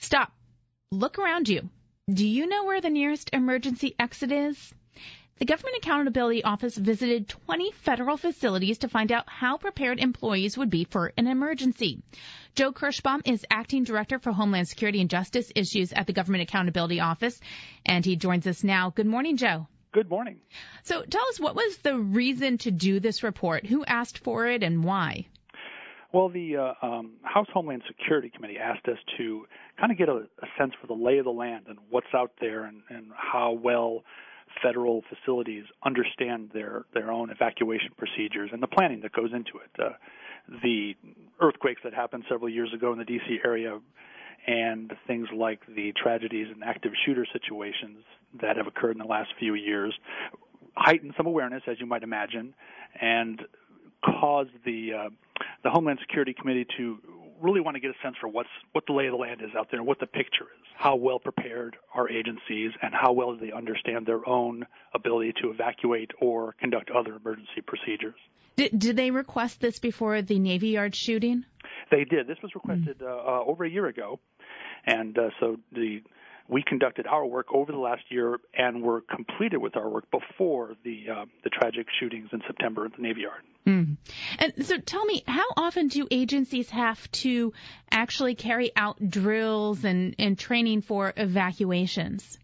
Stop. Look around you. Do you know where the nearest emergency exit is? The Government Accountability Office visited 20 federal facilities to find out how prepared employees would be for an emergency. Joe Kirschbaum is Acting Director for Homeland Security and Justice Issues at the Government Accountability Office, and he joins us now. Good morning, Joe. Good morning. So tell us, what was the reason to do this report? Who asked for it and why? Well, the House Homeland Security Committee asked us to kind of get a sense for the lay of the land and what's out there and how well federal facilities understand their own evacuation procedures and the planning that goes into it. The earthquakes that happened several years ago in the D.C. area and things like the tragedies and active shooter situations that have occurred in the last few years heightened some awareness, as you might imagine, and caused the Homeland Security Committee to really want to get a sense for what the lay of the land is out there and what the picture is, how well prepared are agencies, and how well do they understand their own ability to evacuate or conduct other emergency procedures. Did they request this before the Navy Yard shooting? They did. This was requested over a year ago, and so we conducted our work over the last year and were completed with our work before the tragic shootings in September at the Navy Yard. Mm. And so tell me, how often do agencies have to actually carry out drills and training for evacuations?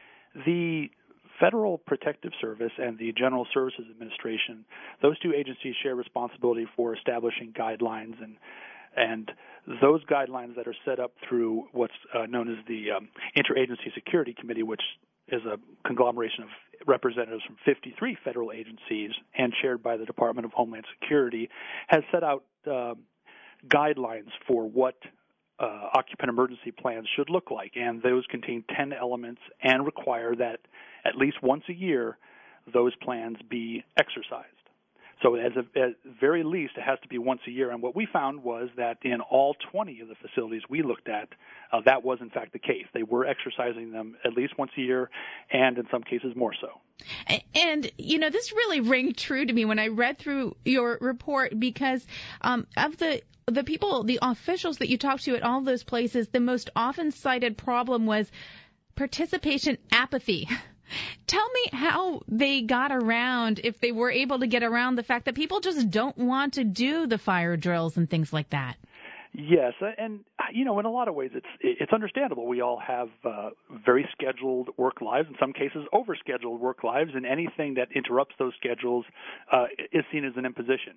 The Federal Protective Service and the General Services Administration, those two agencies share responsibility for establishing guidelines and those guidelines that are set up through what's known as the Interagency Security Committee, which is a conglomeration of representatives from 53 federal agencies and chaired by the Department of Homeland Security, has set out guidelines for what occupant emergency plans should look like. And those contain 10 elements and require that at least once a year those plans be exercised. So at very least, it has to be once a year. And what we found was that in all 20 of the facilities we looked at, that was in fact the case. They were exercising them at least once a year, and in some cases more so. And, you know, this really rang true to me when I read through your report because of the people, the officials that you talked to at all those places, the most often cited problem was participation apathy. Tell me how they got around, if they were able to get around the fact that people just don't want to do the fire drills and things like that. Yes, and you know, in a lot of ways, it's understandable. We all have very scheduled work lives, in some cases overscheduled work lives, and anything that interrupts those schedules is seen as an imposition.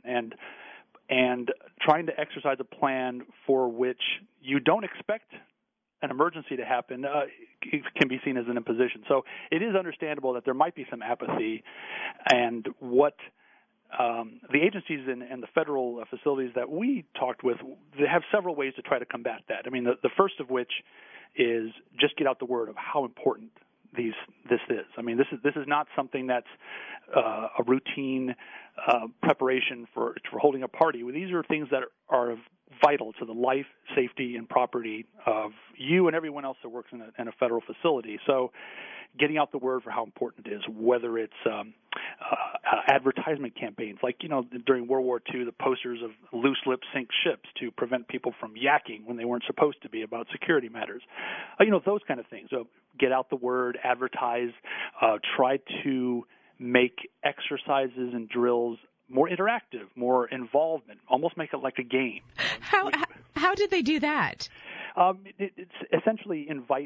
And trying to exercise a plan for which you don't expect an emergency to happen can be seen as an imposition. So it is understandable that there might be some apathy, and what the agencies and the federal facilities that we talked with, they have several ways to try to combat that. I mean, the first of which is just get out the word of how important this is. I mean, this is not something that's a routine preparation for holding a party. These are things that are vital to the life, safety, and property of you and everyone else that works in a federal facility. So getting out the word for how important it is, whether it's advertisement campaigns, like, you know, during World War II, the posters of loose lips sink ships to prevent people from yakking when they weren't supposed to be about security matters. You know, those kind of things. So get out the word, advertise, try to make exercises and drills more interactive, more involvement, almost make it like a game. How did they do that? It's essentially invite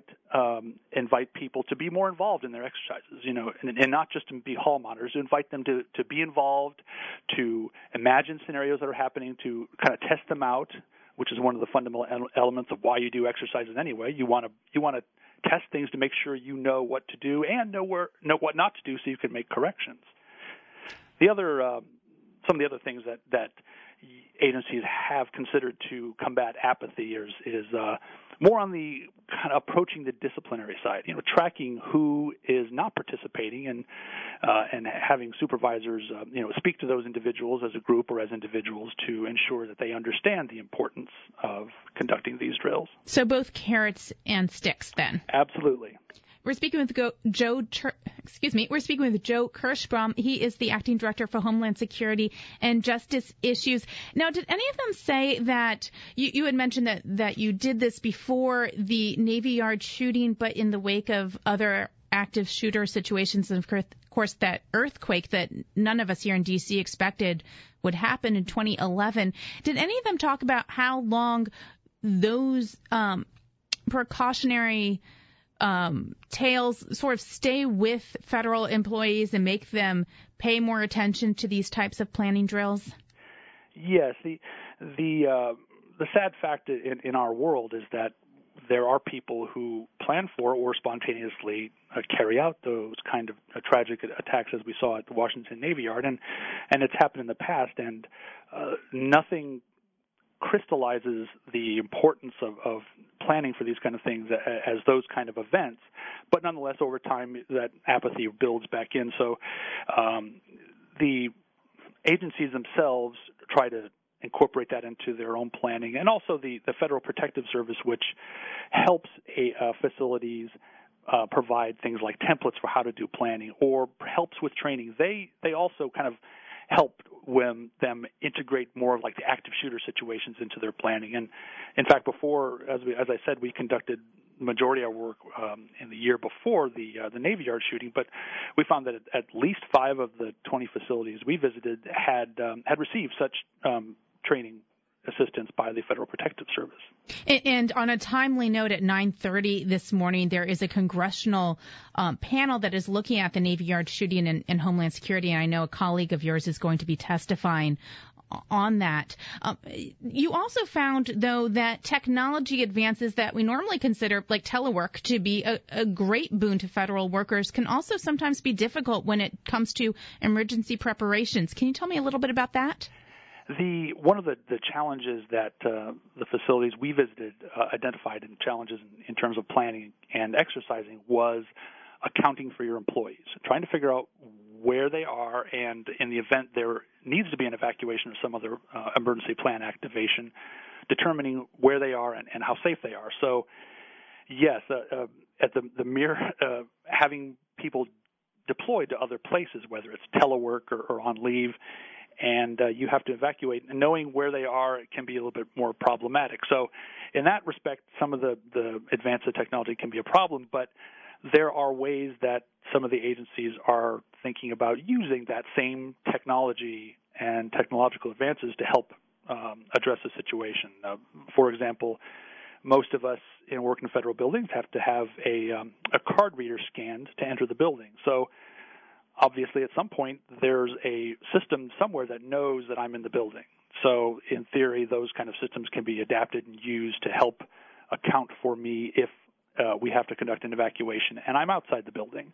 people to be more involved in their exercises, you know, and not just to be hall monitors, to invite them to be involved, to imagine scenarios that are happening, to kind of test them out, which is one of the fundamental elements of why you do exercises anyway. You want to test things to make sure you know what to do and know what not to do so you can make corrections. Some of the other things that agencies have considered to combat apathy is more on the kind of approaching the disciplinary side. You know, tracking who is not participating and having supervisors, speak to those individuals as a group or as individuals to ensure that they understand the importance of conducting these drills. So both carrots and sticks, then. Absolutely. we're speaking with Joe Kirschbaum. He is the acting director for Homeland Security and Justice Issues. Now, did any of them say that you had mentioned that you did this before the Navy Yard shooting, but in the wake of other active shooter situations, and of course that earthquake that none of us here in D.C. expected would happen in 2011. Did any of them talk about how long those precautionary tales sort of stay with federal employees and make them pay more attention to these types of planning drills? Yes. The sad fact in our world is that there are people who plan for or spontaneously carry out those kind of tragic attacks as we saw at the Washington Navy Yard, and it's happened in the past, and nothing crystallizes the importance of planning for these kind of things as those kind of events. But nonetheless, over time, that apathy builds back in. So the agencies themselves try to incorporate that into their own planning, and also the Federal Protective Service, which helps facilities provide things like templates for how to do planning or helps with training. They also kind of help them integrate more of like the active shooter situations into their planning. And in fact, before, as I said, we conducted the majority of our work in the year before the Navy Yard shooting, but we found that at least 5 of the 20 facilities we visited had received such training assistance by the Federal Protective Service. And on a timely note, at 9:30 this morning, there is a congressional panel that is looking at the Navy Yard shooting and Homeland Security, and I know a colleague of yours is going to be testifying on that. You also found, though, that technology advances that we normally consider, like telework, to be a great boon to federal workers can also sometimes be difficult when it comes to emergency preparations. Can you tell me a little bit about that? One of the challenges that the facilities we visited identified in challenges in terms of planning and exercising was accounting for your employees, trying to figure out where they are, and in the event there needs to be an evacuation or some other emergency plan activation, determining where they are and how safe they are. So, yes, at the mere having people deployed to other places, whether it's telework or on leave, and you have to evacuate, and knowing where they are, it can be a little bit more problematic. So in that respect, some of the advances of technology can be a problem, but there are ways that some of the agencies are thinking about using that same technology and technological advances to help address the situation. For example, most of us in working in federal buildings have to have a card reader scanned to enter the building. So obviously, at some point, there's a system somewhere that knows that I'm in the building. So in theory, those kind of systems can be adapted and used to help account for me if we have to conduct an evacuation and I'm outside the building.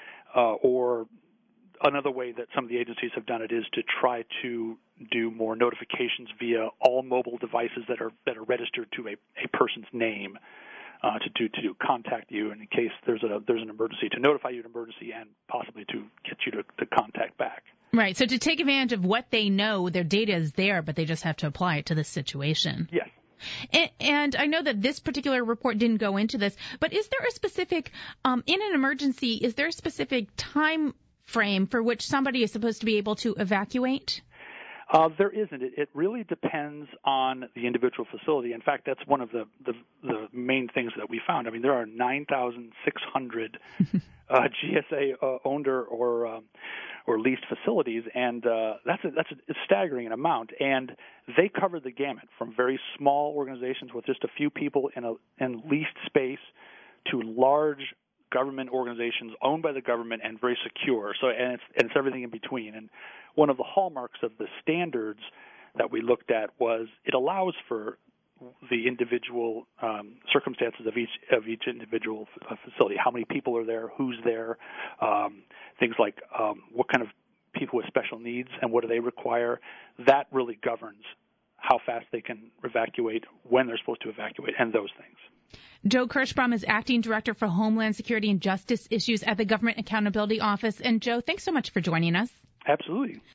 Or another way that some of the agencies have done it is to try to do more notifications via all mobile devices that are registered to a person's name. To contact you in case there's an emergency, to notify you of an emergency and possibly to get you to contact back. Right. So to take advantage of what they know, their data is there, but they just have to apply it to this situation. Yes. And I know that this particular report didn't go into this, but is there a specific, in an emergency, is there a specific time frame for which somebody is supposed to be able to evacuate? There isn't. It really depends on the individual facility. In fact, that's one of the main things that we found. I mean, there are 9,600 GSA owned or leased facilities, and that's a staggering amount. And they cover the gamut from very small organizations with just a few people in leased space to large government organizations owned by the government and very secure. So, and it's everything in between. And one of the hallmarks of the standards that we looked at was it allows for the individual circumstances of each individual facility. How many people are there? Who's there? Things like what kind of people with special needs and what do they require? That really governs how fast they can evacuate, when they're supposed to evacuate, and those things. Joe Kirschbaum is Acting Director for Homeland Security and Justice Issues at the Government Accountability Office. And Joe, thanks so much for joining us. Absolutely.